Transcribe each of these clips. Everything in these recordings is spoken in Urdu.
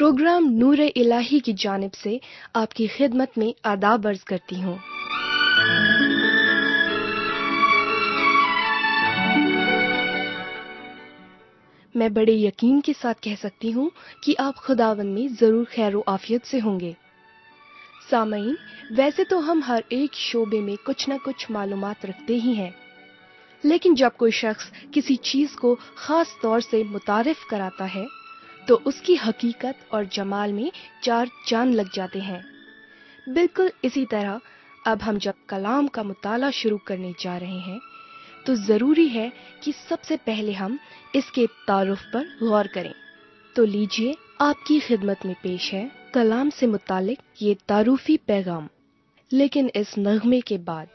پروگرام نور الہی کی جانب سے آپ کی خدمت میں آداب عرض کرتی ہوں۔ میں بڑے یقین کے ساتھ کہہ سکتی ہوں کہ آپ خداوند میں ضرور خیر و عافیت سے ہوں گے۔ سامعین، ویسے تو ہم ہر ایک شعبے میں کچھ نہ کچھ معلومات رکھتے ہی ہیں، لیکن جب کوئی شخص کسی چیز کو خاص طور سے متعارف کراتا ہے تو اس کی حقیقت اور جمال میں چار چاند لگ جاتے ہیں۔ بالکل اسی طرح اب ہم جب کلام کا مطالعہ شروع کرنے جا رہے ہیں تو ضروری ہے کہ سب سے پہلے ہم اس کے تعارف پر غور کریں۔ تو لیجئے آپ کی خدمت میں پیش ہے کلام سے متعلق یہ تعارفی پیغام، لیکن اس نغمے کے بعد۔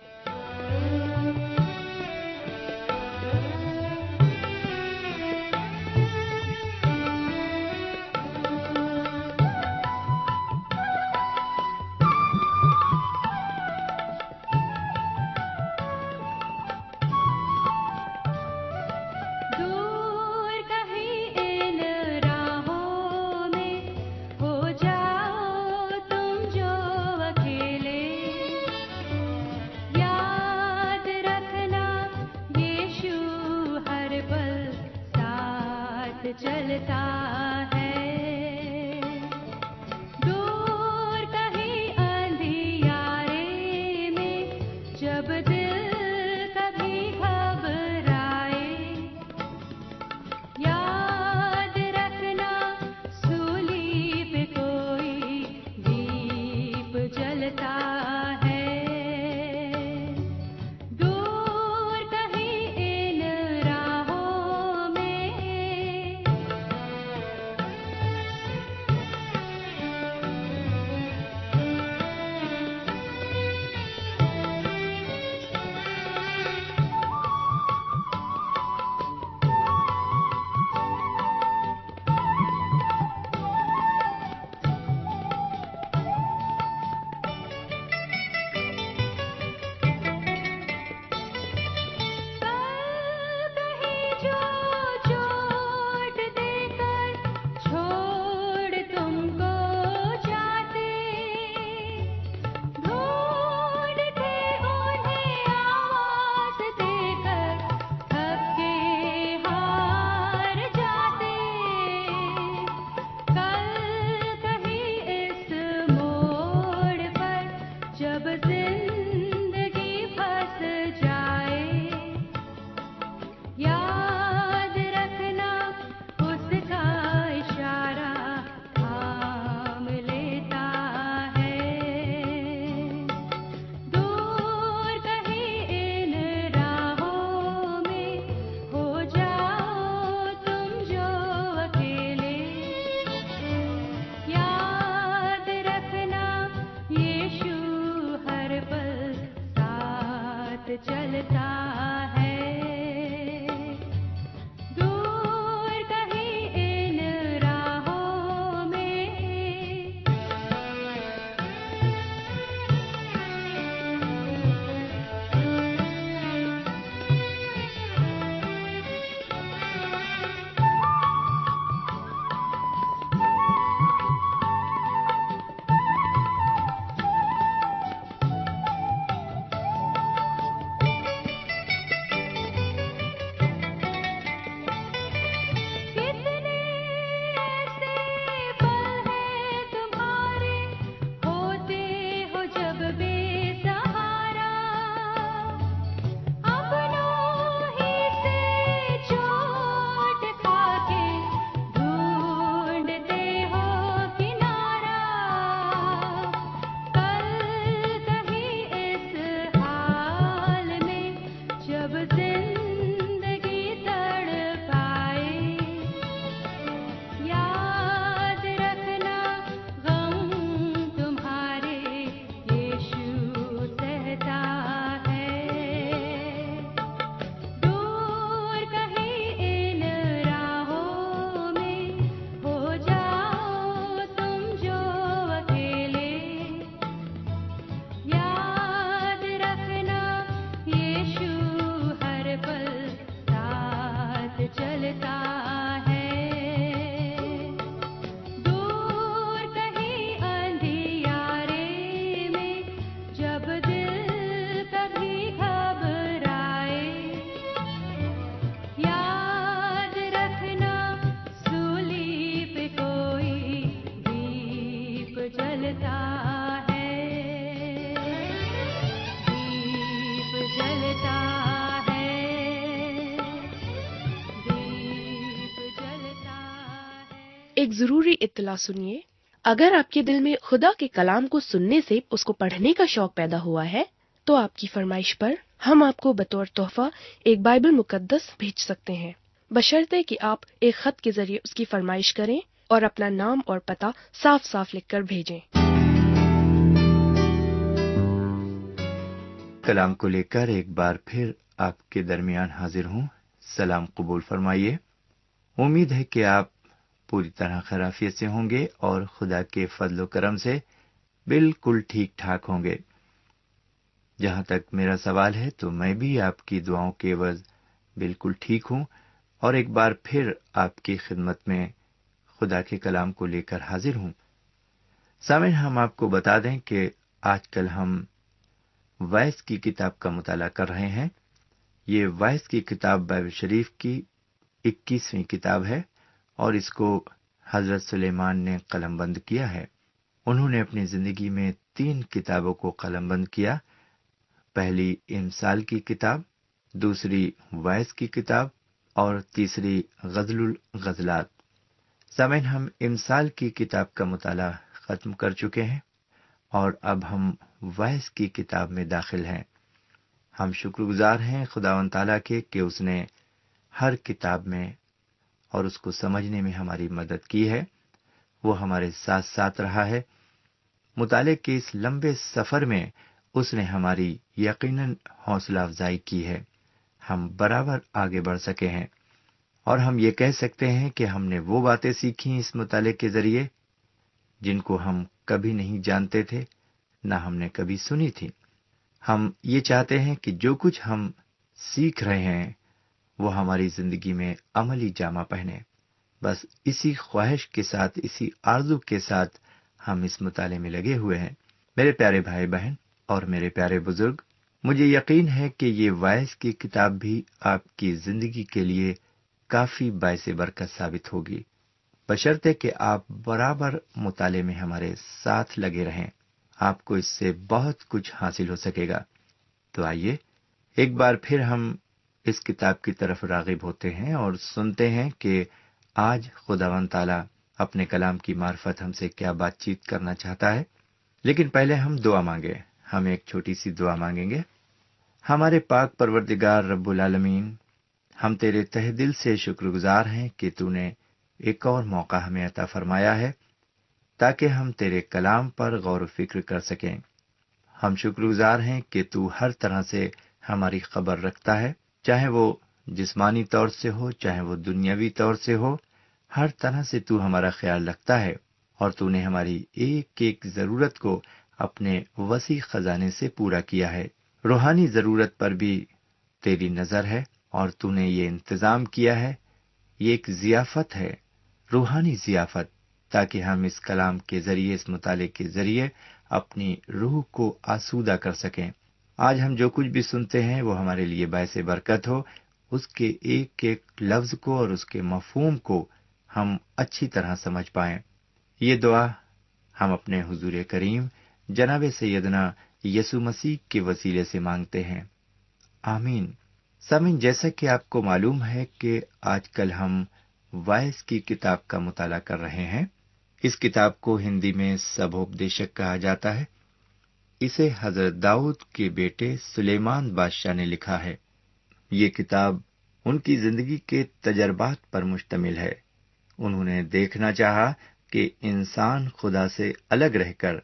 چلتا ہے دور کہیں اندھیارے میں، جب دل کبھی گھبرائے، یاد رکھنا سولی پہ کوئی دیپ جلتا ہے۔ چلتا ہے دور کہیں ان راہوں میں۔ एक जरूरी इत्तला सुनिए। अगर आपके दिल में खुदा के कलाम को सुनने से उसको पढ़ने का शौक पैदा हुआ है, तो आपकी फरमाइश पर हम आपको बतौर तोहफा एक बाइबल मुकद्दस भेज सकते हैं, बशर्ते कि आप एक खत के जरिए उसकी फरमाइश करें और अपना नाम और पता साफ साफ लिखकर भेजें। कलाम को लेकर एक बार फिर आपके दरमियान हाजिर हूँ। सलाम कबूल फरमाइए। उम्मीद है कि आप पूरी तरह खैराफियत से होंगे और खुदा के फजलो करम से बिल्कुल ठीक ठाक होंगे। जहां तक मेरा सवाल है तो मैं भी आपकी दुआओं के एवज बिल्कुल ठीक हूं और एक बार फिर आपकी खिदमत में खुदा के कलाम को लेकर हाजिर हूं। सामईन, हम आपको बता दें कि आजकल हम वैस की किताब का मुताला कर रहे हैं। ये वैस की किताब बाइबल शरीफ की 21वीं किताब है और इसको हजरत सुलेमान ने कलमबंद किया है। उन्होंने अपनी जिंदगी में 3 किताबों को कलमबंद किया। पहली इमसाल की किताब, दूसरी वैस की किताब और तीसरी गजलुल गजलात। सामईन, हम इमसाल की किताब का मुताला खत्म कर चुके हैं और अब हम वैस की किताब में दाखिल हैं। हम शुक्रगुजार हैं खुदावंद ताला के कि उसने हर किताब में और उसको समझने में हमारी मदद की है। वो हमारे साथ साथ रहा है। मुताले के इस लंबे सफर में उसने हमारी यकीनन हौसला अफजाई की है। हम बराबर आगे बढ़ सके हैं और हम ये कह सकते हैं कि हमने वो बातें सीखी इस मुताले के जरिए जिनको हम कभी नहीं जानते थे, ना हमने कभी सुनी थी। हम ये चाहते हैं कि जो कुछ हम सीख रहे हैं वो हमारी जिंदगी में अमली जामा पहने। बस इसी ख्वाहिश के साथ, इसी आरज़ू के साथ हम इस मुताले में लगे हुए हैं। मेरे प्यारे भाई बहन और मेरे प्यारे बुजुर्ग, मुझे यकीन है कि ये वैस की किताब भी आपकी जिंदगी के लिए काफी बायसे बरकत साबित होगी, बशर्ते कि आप बराबर मुताले में हमारे साथ लगे रहें। आपको इससे बहुत कुछ हासिल हो सकेगा। तो आइए एक बार फिर हम इस किताब की तरफ रागिब होते हैं और सुनते हैं कि आज खुदावंद ताला अपने कलाम की मार्फत हमसे क्या बातचीत करना चाहता है। लेकिन पहले हम दुआ मांगे। हम एक छोटी सी दुआ मांगेंगे। हमारे पाक परवरदिगार रब्बुल आलमीन, हम तेरे तहे दिल से शुक्रगुजार हैं कि तूने एक और मौका हमें अता फरमाया है ताकि हम तेरे कलाम पर गौर व फिक्र कर सकें। हम शुक्रगुजार हैं कि तू हर तरह से हमारी खबर रखता है, चाहे वो जिस्मानी तौर से हो, चाहे वो दुनियावी तौर से हो। हर तरह से तू हमारा ख्याल रखता है और तूने हमारी एक एक जरूरत को अपने वसी खजाने से पूरा किया है। रूहानी जरूरत पर भी तेरी नजर है और तूने ये इंतजाम किया है। ये एक जियाफत है, रूहानी जियाफत, ताकि हम इस कलाम के जरिए, इस मुताले के जरिए अपनी रूह को आसूदा कर सकें। आज हम जो कुछ भी सुनते हैं वो हमारे लिए बायसे बरकत हो। उसके एक एक लफ्ज को और उसके मफहूम को हम अच्छी तरह समझ पाएं। ये दुआ हम अपने हुजूर करीम जनाब सैयदना यसु मसीह के वसीले से मांगते हैं, आमीन। सामीन, जैसा कि आपको मालूम है कि आजकल हम वैस की किताब का मुताला कर रहे हैं। इस किताब को हिंदी में सबोपदेशक कहा जाता है। इसे हजरत दाऊद के बेटे सुलेमान बादशाह ने लिखा है। ये किताब उनकी जिंदगी के तजर्बात पर मुश्तमिल है। उन्होंने देखना चाहा कि इंसान खुदा से अलग रहकर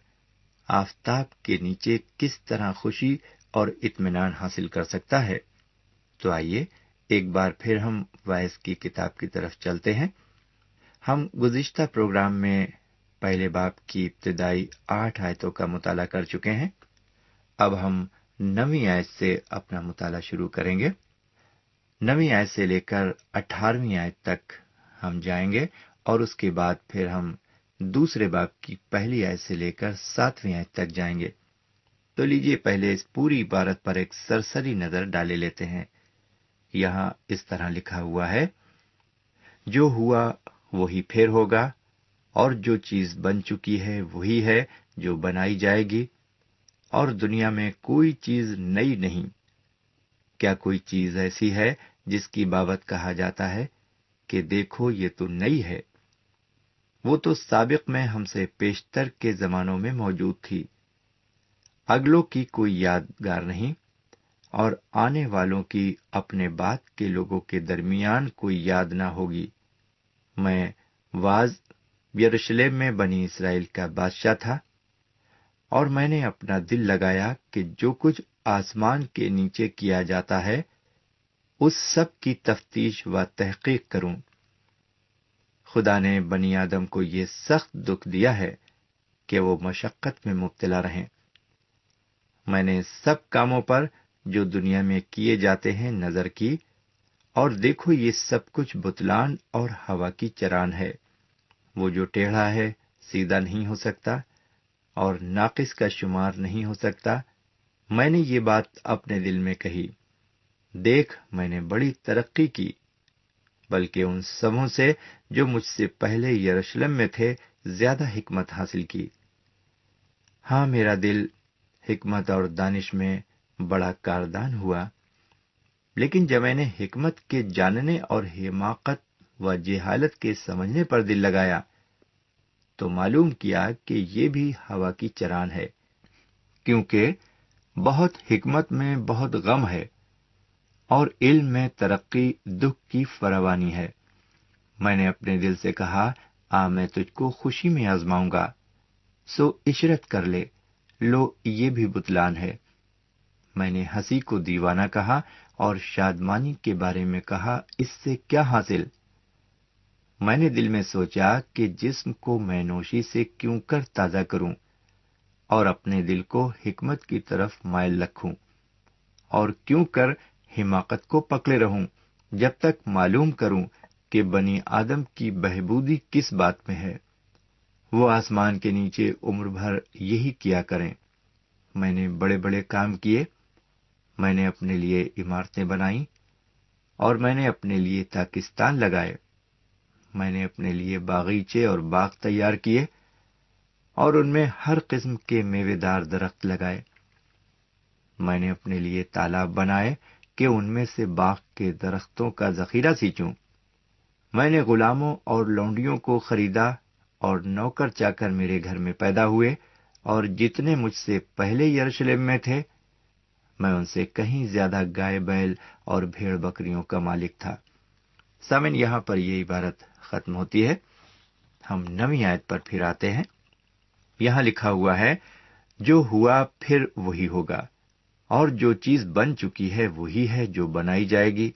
आफताब के नीचे किस तरह खुशी और इत्मीनान हासिल कर सकता है। तो आइए एक बार फिर हम वैस की किताब की तरफ चलते हैं। हम गुज़िश्ता प्रोग्राम में पहले बाब की इब्तिदाई 8 आयतों का मुताला कर चुके हैं। अब हम 9वीं आयत से अपना मुताला शुरू करेंगे। 9वीं आयत से लेकर 18वीं आयत तक हम जाएंगे और उसके बाद फिर हम दूसरे बाब की पहली आयत से लेकर 7वीं आयत तक जाएंगे। तो लीजिए पहले इस पूरी इबारत पर एक सरसरी नजर डाले लेते हैं। यहाँ इस तरह लिखा हुआ है, जो हुआ वही फिर होगा, और जो चीज बन चुकी है वही है जो बनाई जाएगी, और दुनिया में कोई चीज नई नहीं। क्या कोई चीज ऐसी है जिसकी बाबत कहा जाता है कि देखो ये तो नई है। وہ تو سابق میں ہم سے پیشتر کے زمانوں میں موجود تھی، اگلوں کی کوئی یادگار نہیں، اور آنے والوں کی اپنے بعد کے لوگوں کے درمیان کوئی یاد نہ ہوگی۔ میں واز یروشلم میں بنی اسرائیل کا بادشاہ تھا، اور میں نے اپنا دل لگایا کہ جو کچھ آسمان کے نیچے کیا جاتا ہے اس سب کی تفتیش و تحقیق کروں۔ خدا نے بنی آدم کو یہ سخت دکھ دیا ہے کہ وہ مشقت میں مبتلا رہیں۔ میں نے سب کاموں پر جو دنیا میں کیے جاتے ہیں نظر کی، اور دیکھو یہ سب کچھ بتلان اور ہوا کی چران ہے۔ وہ جو ٹیڑھا ہے سیدھا نہیں ہو سکتا، اور ناقص کا شمار نہیں ہو سکتا۔ میں نے یہ بات اپنے دل میں کہی، دیکھ میں نے بڑی ترقی کی، بلکہ ان سبوں سے جو مجھ سے پہلے یروشلم میں تھے زیادہ حکمت حاصل کی۔ ہاں، میرا دل حکمت اور دانش میں بڑا کاردان ہوا، لیکن جب میں نے حکمت کے جاننے اور حماقت و جہالت کے سمجھنے پر دل لگایا تو معلوم کیا کہ یہ بھی ہوا کی چران ہے، کیونکہ بہت حکمت میں بہت غم ہے، اور علم میں ترقی دکھ کی فراوانی ہے۔ میں نے اپنے دل سے کہا، میں تجھ کو خوشی میں آزماؤں گا، سو عشرت کر لے، لو یہ بھی بتلان ہے۔ میں نے ہنسی کو دیوانہ کہا اور شادمانی کے بارے میں کہا، اس سے کیا حاصل؟ میں نے دل میں سوچا کہ جسم کو میں نوشی سے کیوں کر تازہ کروں، اور اپنے دل کو حکمت کی طرف مائل رکھوں، اور کیوں کر حماقت کو پکڑے رہوں، جب تک معلوم کروں کہ بنی آدم کی بہبودی کس بات میں ہے۔ وہ آسمان کے نیچے عمر بھر یہی کیا کریں۔ میں نے بڑے بڑے کام کیے، میں نے اپنے لیے عمارتیں بنائیں، اور میں نے اپنے لیے تاکستان لگائے۔ میں نے اپنے لیے باغیچے اور باغ تیار کیے، اور ان میں ہر قسم کے میوے دار درخت لگائے۔ میں نے اپنے لیے تالاب بنائے کہ ان میں سے باغ کے درختوں کا ذخیرہ سینچوں۔ میں نے غلاموں اور لونڈیوں کو خریدا، اور نوکر چاکر میرے گھر میں پیدا ہوئے، اور جتنے مجھ سے پہلے یروشلم میں تھے میں ان سے کہیں زیادہ گائے بیل اور بھیڑ بکریوں کا مالک تھا۔ سامن، یہاں پر یہ عبارت ختم ہوتی ہے۔ ہم 9ویں آیت پر پھر آتے ہیں۔ یہاں لکھا ہوا ہے، جو ہوا پھر وہی ہوگا، اور جو چیز بن چکی ہے وہی ہے جو بنائی جائے گی،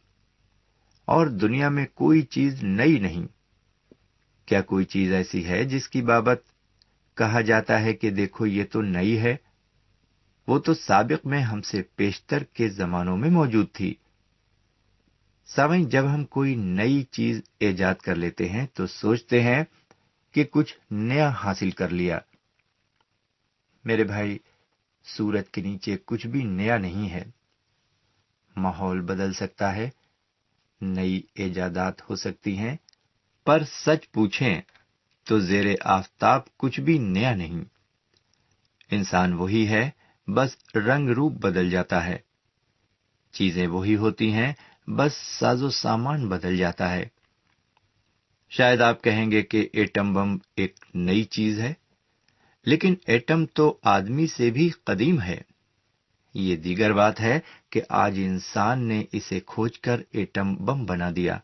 اور دنیا میں کوئی چیز نئی نہیں۔ کیا کوئی چیز ایسی ہے جس کی بابت کہا جاتا ہے کہ دیکھو یہ تو نئی ہے؟ وہ تو سابق میں ہم سے پیشتر کے زمانوں میں موجود تھی۔ سامعین، جب ہم کوئی نئی چیز ایجاد کر لیتے ہیں تو سوچتے ہیں کہ کچھ نیا حاصل کر لیا۔ میرے بھائی، سورج کے نیچے کچھ بھی نیا نہیں ہے۔ ماحول بدل سکتا ہے، نئی ایجادات ہو سکتی ہیں، پر سچ پوچھیں تو زیر آفتاب کچھ بھی نیا نہیں۔ انسان وہی ہے، بس رنگ روپ بدل جاتا ہے۔ چیزیں وہی ہوتی ہیں، بس ساز و سامان بدل جاتا ہے۔ شاید آپ کہیں گے کہ ایٹم بم ایک نئی چیز ہے، لیکن ایٹم تو آدمی سے بھی قدیم ہے۔ یہ دیگر بات ہے کہ آج انسان نے اسے کھوج کر ایٹم بم بنا دیا۔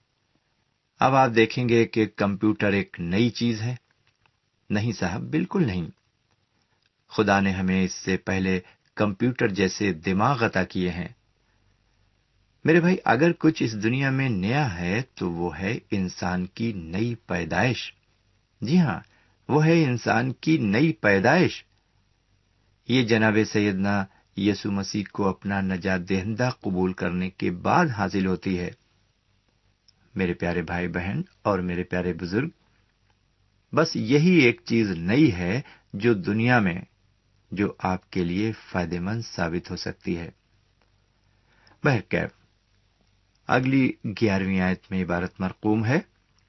اب آپ دیکھیں گے کہ کمپیوٹر ایک نئی چیز ہے۔ نہیں صاحب، بالکل نہیں۔ خدا نے ہمیں اس سے پہلے کمپیوٹر جیسے دماغ عطا کیے ہیں۔ میرے بھائی، اگر کچھ اس دنیا میں نیا ہے تو وہ ہے انسان کی نئی پیدائش۔ جی ہاں، وہ ہے انسان کی نئی پیدائش۔ یہ جناب سیدنا یسوع مسیح کو اپنا نجات دہندہ قبول کرنے کے بعد حاصل ہوتی ہے۔ میرے پیارے بھائی بہن اور میرے پیارے بزرگ، بس یہی ایک چیز نئی ہے جو دنیا میں جو آپ کے لیے فائدہ مند ثابت ہو سکتی ہے۔ بہرکیف اگلی 11ویں آیت میں عبارت مرقوم ہے،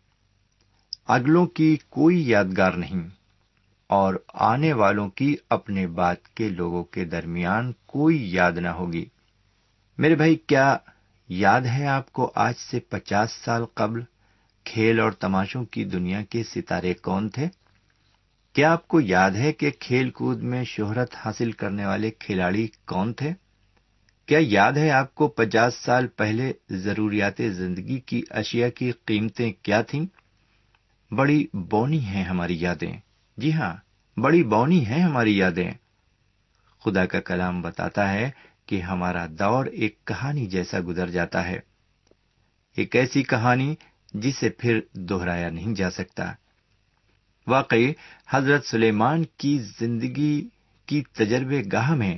اگلوں کی کوئی یادگار نہیں، اور آنے والوں کی اپنے بعد کے لوگوں کے درمیان کوئی یاد نہ ہوگی۔ میرے بھائی، کیا یاد ہے آپ کو آج سے 50 سال قبل کھیل اور تماشوں کی دنیا کے ستارے کون تھے؟ کیا آپ کو یاد ہے کہ کھیل کود میں شہرت حاصل کرنے والے کھلاڑی کون تھے؟ کیا یاد ہے آپ کو 50 سال پہلے ضروریات زندگی کی اشیاء کی قیمتیں کیا تھیں؟ بڑی بونی ہیں ہماری یادیں. جی ہاں، بڑی بونی ہیں ہماری یادیں. خدا کا کلام بتاتا ہے کہ ہمارا دور ایک کہانی جیسا گزر جاتا ہے، ایک ایسی کہانی جسے پھر دہرایا نہیں جا سکتا. واقعی حضرت سلیمان کی زندگی کی تجربے گاہ میں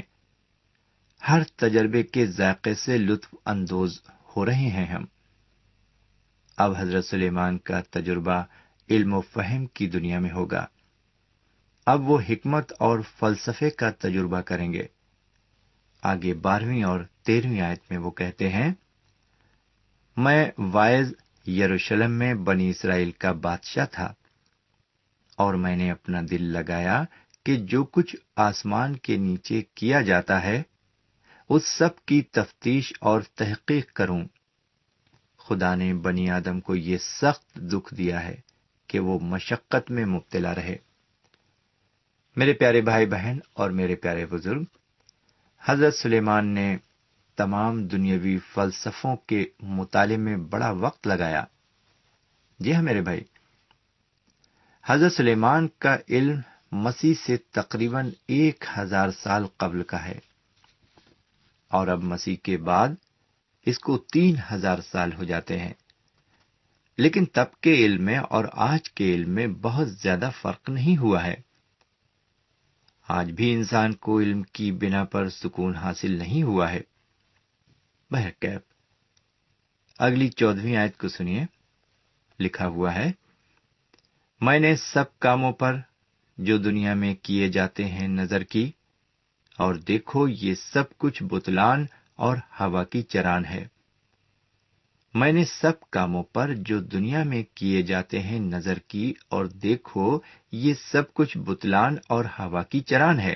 ہر تجربے کے ذائقے سے لطف اندوز ہو رہے ہیں ہم. اب حضرت سلیمان کا تجربہ علم و فہم کی دنیا میں ہوگا. اب وہ حکمت اور فلسفے کا تجربہ کریں گے. آگے 12ویں اور 13ویں آیت میں وہ کہتے ہیں، میں وائز یروشلم میں بنی اسرائیل کا بادشاہ تھا، اور میں نے اپنا دل لگایا کہ جو کچھ آسمان کے نیچے کیا جاتا ہے اس سب کی تفتیش اور تحقیق کروں. خدا نے بنی آدم کو یہ سخت دکھ دیا ہے کہ وہ مشقت میں مبتلا رہے. میرے پیارے بھائی بہن اور میرے پیارے بزرگ، حضرت سلیمان نے تمام دنیاوی فلسفوں کے مطالعے میں بڑا وقت لگایا. جی ہاں میرے بھائی، حضرت سلیمان کا علم مسیح سے تقریباً 1000 سال قبل کا ہے، اور اب مسیح کے بعد اس کو 3000 سال ہو جاتے ہیں. لیکن تب کے علم میں اور آج کے علم میں بہت زیادہ فرق نہیں ہوا ہے. آج بھی انسان کو علم کی بنا پر سکون حاصل نہیں ہوا ہے. بہرکیف اگلی 14ویں آیت کو سنیے. لکھا ہوا ہے، میں نے سب کاموں پر جو دنیا میں کیے جاتے ہیں نظر کی، اور دیکھو یہ سب کچھ بتلان اور ہوا کی چران ہے. میں نے سب کاموں پر جو دنیا میں کیے جاتے ہیں نظر کی، اور دیکھو یہ سب کچھ بتلان اور ہوا کی چران ہے.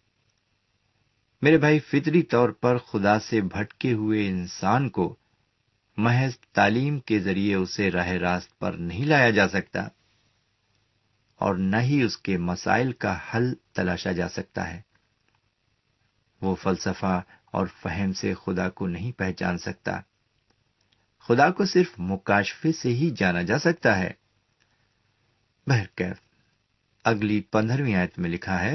میرے بھائی، فطری طور پر خدا سے بھٹکے ہوئے انسان کو محض تعلیم کے ذریعے اسے راہ راست پر نہیں لایا جا سکتا، اور نہ ہی اس کے مسائل کا حل تلاشا جا سکتا ہے. وہ فلسفہ اور فہم سے خدا کو نہیں پہچان سکتا. خدا کو صرف مکاشفے سے ہی جانا جا سکتا ہے. بہرکیف اگلی 15ویں آیت میں لکھا ہے،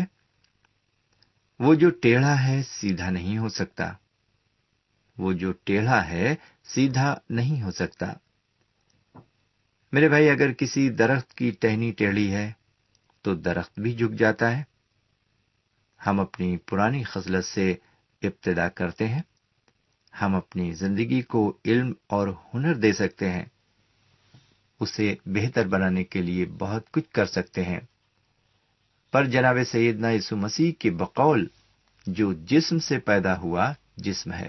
وہ جو ٹیڑھا ہے سیدھا نہیں ہو سکتا. وہ جو ٹیڑھا ہے سیدھا نہیں ہو سکتا. میرے بھائی، اگر کسی درخت کی ٹہنی ٹیڑھی ہے تو درخت بھی جھک جاتا ہے. ہم اپنی پرانی خصلت سے ابتدا کرتے ہیں. ہم اپنی زندگی کو علم اور ہنر دے سکتے ہیں. اسے بہتر بنانے کے لیے بہت کچھ کر سکتے ہیں. پر جناب سیدنا یسوع مسیح کے بقول جو جسم سے پیدا ہوا جسم ہے.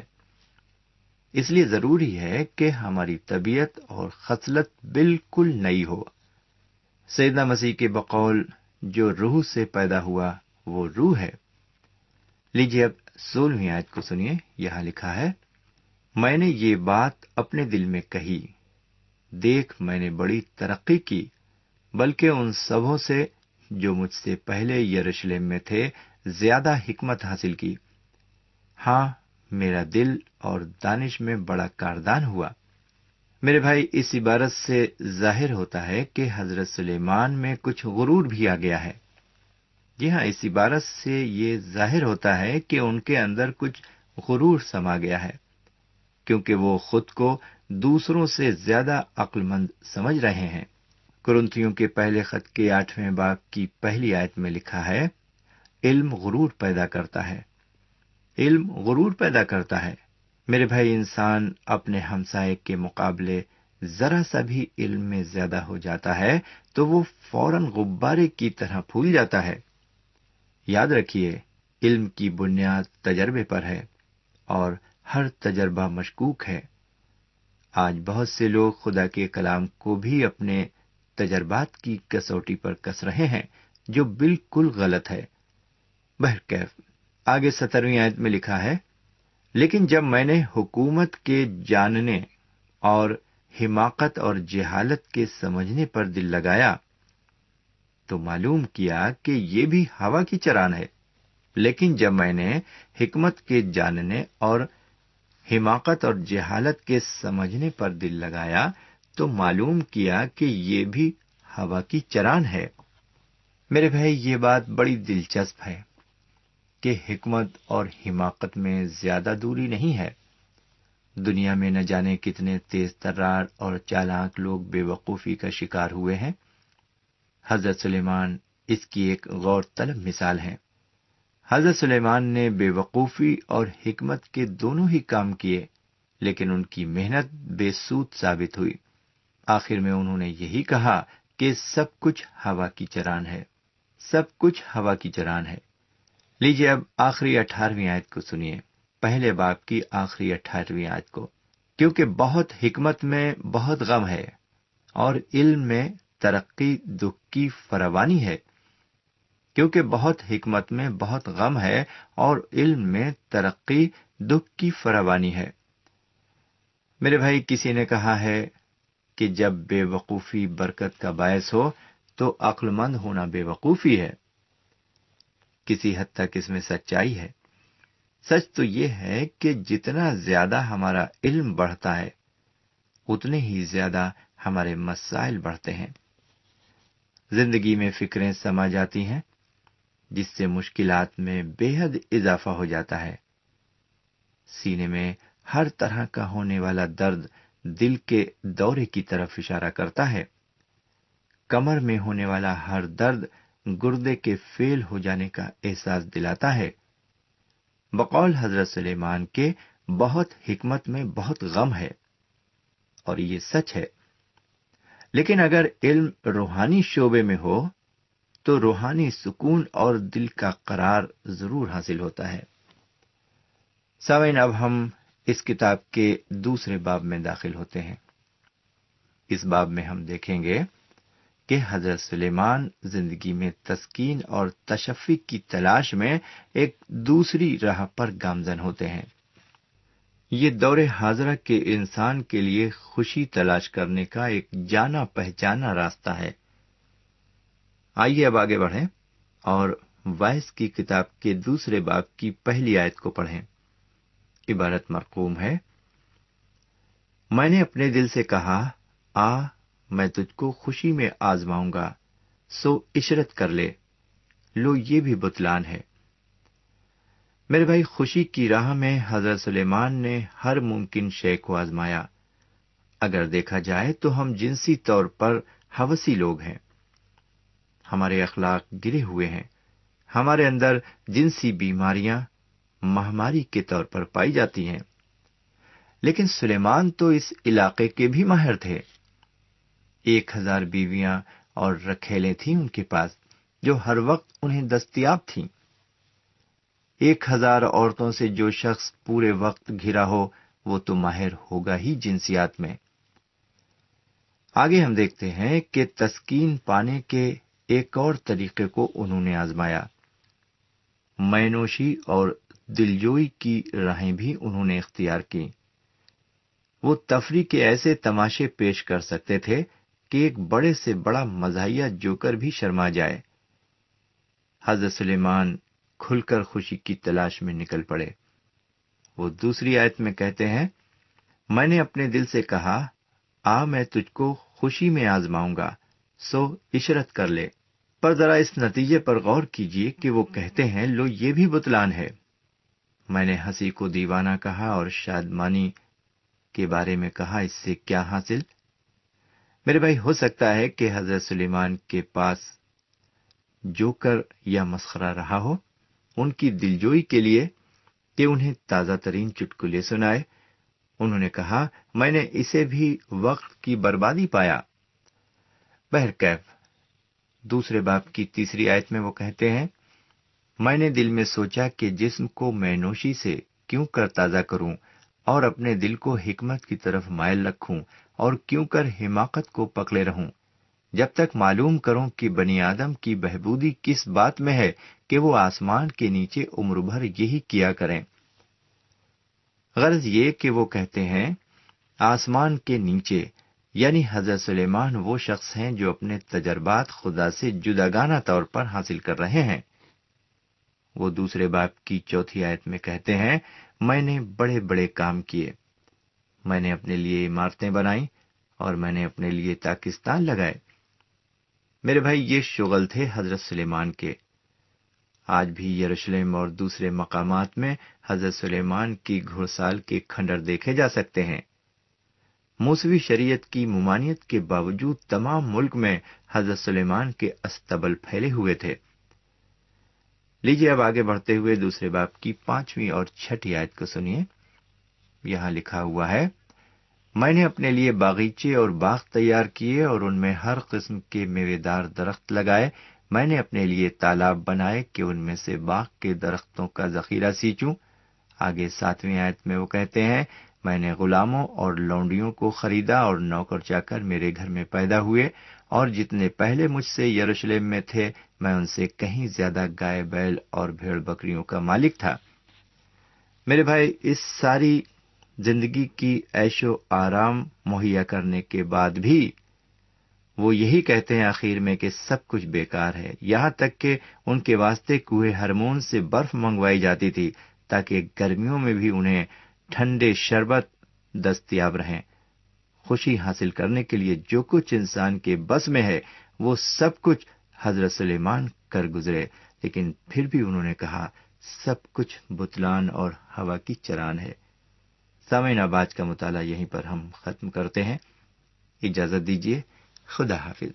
اس لیے ضروری ہے کہ ہماری طبیعت اور خصلت بالکل نئی ہو. سیدنا مسیح کے بقول جو روح سے پیدا ہوا وہ روح ہے. لیجیے اب 16ویں آیت کو سنیے. یہاں لکھا ہے، میں نے یہ بات اپنے دل میں کہی، دیکھ میں نے بڑی ترقی کی، بلکہ ان سبوں سے جو مجھ سے پہلے یروشلم میں تھے زیادہ حکمت حاصل کی. ہاں، میرا دل اور دانش میں بڑا کاردان ہوا. میرے بھائی، اس عبارت سے ظاہر ہوتا ہے کہ حضرت سلیمان میں کچھ غرور بھی آ گیا ہے. جی ہاں، اس عبارت سے یہ ظاہر ہوتا ہے کہ ان کے اندر کچھ غرور سما گیا ہے، کیونکہ وہ خود کو دوسروں سے زیادہ عقل مند سمجھ رہے ہیں. کرنتھیوں کے پہلے خط کے 8ویں باب کی پہلی آیت میں لکھا ہے، علم غرور پیدا کرتا ہے. علم غرور پیدا کرتا ہے. میرے بھائی، انسان اپنے ہمسائے کے مقابلے ذرا سا بھی علم میں زیادہ ہو جاتا ہے تو وہ فوراً غبارے کی طرح پھول جاتا ہے. یاد رکھیے، علم کی بنیاد تجربے پر ہے، اور ہر تجربہ مشکوک ہے. آج بہت سے لوگ خدا کے کلام کو بھی اپنے تجربات کی کسوٹی پر کس رہے ہیں، جو بالکل غلط ہے. بہرکیف آگے 17ویں آیت میں لکھا ہے، لیکن جب میں نے حکومت کے جاننے اور حماقت اور جہالت کے سمجھنے پر دل لگایا تو معلوم کیا کہ یہ بھی ہوا کی چران ہے۔ لیکن جب میں نے حکمت کے جاننے اور حماقت اور جہالت کے سمجھنے پر دل لگایا تو معلوم کیا کہ یہ بھی ہوا کی چران ہے۔ میرے بھائی، یہ بات بڑی دلچسپ ہے کہ حکمت اور حماقت میں زیادہ دوری نہیں ہے۔ دنیا میں نہ جانے کتنے تیز ترار اور چالاک لوگ بے وقوفی کا شکار ہوئے ہیں۔ حضرت سلیمان اس کی ایک غور طلب مثال ہے۔ حضرت سلیمان نے بے وقوفی اور حکمت کے دونوں ہی کام کیے، لیکن ان کی محنت بے سود ثابت ہوئی۔ آخر میں انہوں نے یہی کہا کہ سب کچھ ہوا کی چران ہے، سب کچھ ہوا کی چران ہے۔ لیجیے اب آخری 18ویں آیت کو سنیے، پہلے باب کی آخری 18ویں آیت کو۔ کیونکہ بہت حکمت میں بہت غم ہے، اور علم میں ترقی دکھ کی فراوانی ہے۔ کیونکہ بہت حکمت میں بہت غم ہے، اور علم میں ترقی دکھ کی فراوانی ہے۔ میرے بھائی، کسی نے کہا ہے کہ جب بے وقوفی برکت کا باعث ہو تو عقل مند ہونا بے وقوفی ہے۔ کسی حد تک اس میں سچائی ہے۔ سچ تو یہ ہے کہ جتنا زیادہ ہمارا علم بڑھتا ہے، اتنے ہی زیادہ ہمارے مسائل بڑھتے ہیں۔ زندگی میں فکریں سما جاتی ہیں، جس سے مشکلات میں بے حد اضافہ ہو جاتا ہے۔ سینے میں ہر طرح کا ہونے والا درد دل کے دورے کی طرف اشارہ کرتا ہے۔ کمر میں ہونے والا ہر درد گردے کے فیل ہو جانے کا احساس دلاتا ہے۔ بقول حضرت سلیمان کے بہت حکمت میں بہت غم ہے، اور یہ سچ ہے۔ لیکن اگر علم روحانی شعبے میں ہو تو روحانی سکون اور دل کا قرار ضرور حاصل ہوتا ہے۔ سامعین، اب ہم اس کتاب کے دوسرے باب میں داخل ہوتے ہیں۔ اس باب میں ہم دیکھیں گے کہ حضرت سلیمان زندگی میں تسکین اور تشفی کی تلاش میں ایک دوسری راہ پر گامزن ہوتے ہیں۔ یہ دور حاضرہ کے انسان کے لیے خوشی تلاش کرنے کا ایک جانا پہچانا راستہ ہے۔ آئیے اب آگے بڑھیں اور وائس کی کتاب کے دوسرے باب کی پہلی آیت کو پڑھیں۔ عبارت مرقوم ہے، میں نے اپنے دل سے کہا، آ میں تجھ کو خوشی میں آزماؤں گا، سو عشرت کر لے، لو یہ بھی بتلان ہے۔ میرے بھائی، خوشی کی راہ میں حضرت سلیمان نے ہر ممکن شے کو آزمایا۔ اگر دیکھا جائے تو ہم جنسی طور پر ہوسی لوگ ہیں۔ ہمارے اخلاق گرے ہوئے ہیں۔ ہمارے اندر جنسی بیماریاں مہاماری کے طور پر پائی جاتی ہیں۔ لیکن سلیمان تو اس علاقے کے بھی ماہر تھے۔ 1000 بیویاں اور رکھیلیں تھیں ان کے پاس، جو ہر وقت انہیں دستیاب تھیں۔ 1000 عورتوں سے جو شخص پورے وقت گھرا ہو، وہ تو ماہر ہوگا ہی جنسیات میں۔ آگے ہم دیکھتے ہیں کہ تسکین پانے کے ایک اور طریقے کو انہوں نے آزمایا۔ مینوشی اور دلجوئی کی راہیں بھی انہوں نے اختیار کی۔ وہ تفریح کے ایسے تماشے پیش کر سکتے تھے کہ ایک بڑے سے بڑا مزاحیہ جوکر بھی شرما جائے۔ حضرت سلیمان کھل کر خوشی کی تلاش میں نکل پڑے۔ وہ دوسری آیت میں کہتے ہیں، میں نے اپنے دل سے کہا، آ میں تجھ کو خوشی میں آزماؤں گا، سو عشرت کر لے۔ پر ذرا اس نتیجے پر غور کیجیے کہ وہ کہتے ہیں، لو یہ بھی بتلان ہے۔ میں نے ہنسی کو دیوانہ کہا اور شادمانی کے بارے میں کہا، اس سے کیا حاصل؟ میرے بھائی، ہو سکتا ہے کہ حضرت سلیمان کے پاس جوکر یا مسخرہ رہا ہو، ان کی دلجوئی کے لیے کہ انہیں تازہ ترین چٹکلے سنائے۔ انہوں نے کہا، میں نے اسے بھی وقت کی بربادی پایا۔ بہرکیف دوسرے باب کی تیسری آیت میں وہ کہتے ہیں، میں نے دل میں سوچا کہ جسم کو مینوشی سے کیوں کر تازہ کروں اور اپنے دل کو حکمت کی طرف مائل رکھوں اور کیوں کر حماقت کو پکڑے رہوں، جب تک معلوم کروں کہ بنی آدم کی بہبودی کس بات میں ہے کہ وہ آسمان کے نیچے عمر بھر یہی کیا کریں۔ غرض یہ کہ وہ کہتے ہیں، آسمان کے نیچے یعنی حضرت سلیمان وہ شخص ہیں جو اپنے تجربات خدا سے جداگانہ طور پر حاصل کر رہے ہیں۔ وہ دوسرے باب کی 4 آیت میں کہتے ہیں، میں نے بڑے بڑے کام کیے، میں نے اپنے لیے عمارتیں بنائیں اور میں نے اپنے لیے تاکستان لگائے۔ میرے بھائی، یہ شغل تھے حضرت سلیمان کے۔ آج بھی یروشلم اور دوسرے مقامات میں حضرت سلیمان کی گھڑسال کے کھنڈر دیکھے جا سکتے ہیں۔ موسوی شریعت کی ممانعت کے باوجود تمام ملک میں حضرت سلیمان کے استبل پھیلے ہوئے تھے۔ لیجیے اب آگے بڑھتے ہوئے دوسرے باب کی 5ویں اور 6 آیت کو سنیے۔ یہاں لکھا ہوا ہے، میں نے اپنے لیے باغیچے اور باغ تیار کیے اور ان میں ہر قسم کے میوے دار درخت لگائے۔ میں نے اپنے لیے تالاب بنائے کہ ان میں سے باغ کے درختوں کا ذخیرہ سینچوں۔ آگے 7ویں آیت میں وہ کہتے ہیں، میں نے غلاموں اور لونڈیوں کو خریدا اور نوکر چاکر میرے گھر میں پیدا ہوئے، اور جتنے پہلے مجھ سے یروشلم میں تھے میں ان سے کہیں زیادہ گائے بیل اور بھیڑ بکریوں کا مالک تھا۔ میرے بھائی، اس ساری زندگی کی عیش و آرام مہیا کرنے کے بعد بھی وہ یہی کہتے ہیں آخر میں کہ سب کچھ بیکار ہے، یہاں تک کہ ان کے واسطے کوہ ہرمون سے برف منگوائی جاتی تھی تاکہ گرمیوں میں بھی انہیں ٹھنڈے شربت دستیاب رہیں۔ خوشی حاصل کرنے کے لیے جو کچھ انسان کے بس میں ہے وہ سب کچھ حضرت سلیمان کر گزرے، لیکن پھر بھی انہوں نے کہا سب کچھ بتلان اور ہوا کی چران ہے۔ سامعین، اب آج کا مطالعہ یہیں پر ہم ختم کرتے ہیں۔ اجازت دیجیے، خدا حافظ۔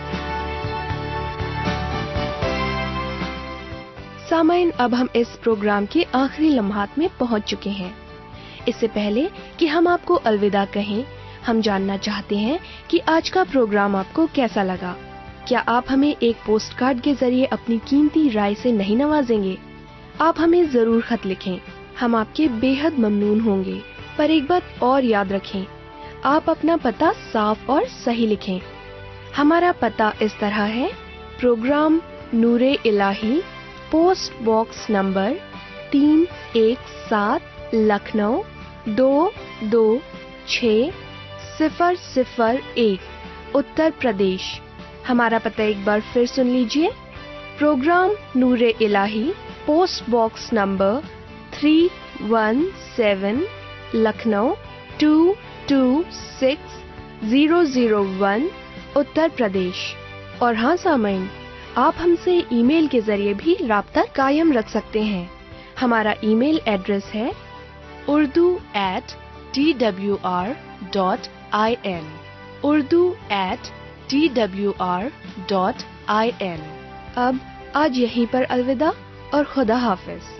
سامعین، اب ہم اس پروگرام کے آخری لمحات میں پہنچ چکے ہیں۔ اس سے پہلے کہ ہم آپ کو الوداع کہیں، ہم جاننا چاہتے ہیں کہ آج کا پروگرام آپ کو کیسا لگا۔ کیا آپ ہمیں ایک پوسٹ کارڈ کے ذریعے اپنی قیمتی رائے سے نہیں نوازیں گے؟ آپ ہمیں ضرور خط لکھیں، ہم آپ کے بے حد ممنون ہوں گے۔ پر ایک بات اور یاد رکھیں، آپ اپنا پتہ صاف اور صحیح لکھیں۔ ہمارا پتہ اس طرح ہے، پروگرام نور الہی، post box number 317، Lucknow 22601، Uttar Pradesh. ہمارا پتہ ایک بار پھر سن لیجیے، پروگرام نور الہی، post box number 317، Lucknow 22601، Uttar Pradesh. اور ہاں سامعین، آپ ہم سے ای میل کے ذریعے بھی رابطہ قائم رکھ سکتے ہیں۔ ہمارا ای میل ایڈریس ہے urdu@twr.in، urdu@twr.in۔ اب آج یہیں پر الوداع اور خدا حافظ۔